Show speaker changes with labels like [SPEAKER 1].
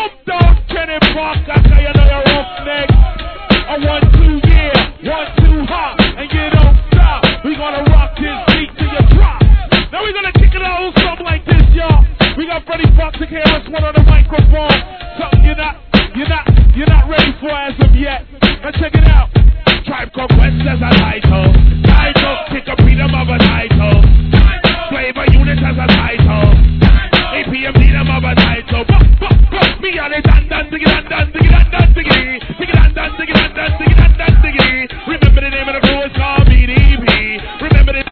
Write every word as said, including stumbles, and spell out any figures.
[SPEAKER 1] Snoop Dogg, Kenny Park, I tell you know you're roughneck. A one, two, yeah, one, two, hop, and you don't stop. We gonna rock this beat till you drop. Now we gonna kick it out something like this, y'all. We got Freddie Fox and K R S One on the microphone. Something you're not, you're not, you're not ready for as of yet. Now check it out. Tribe Called Quest as a title. Title, kick a freedom of a night.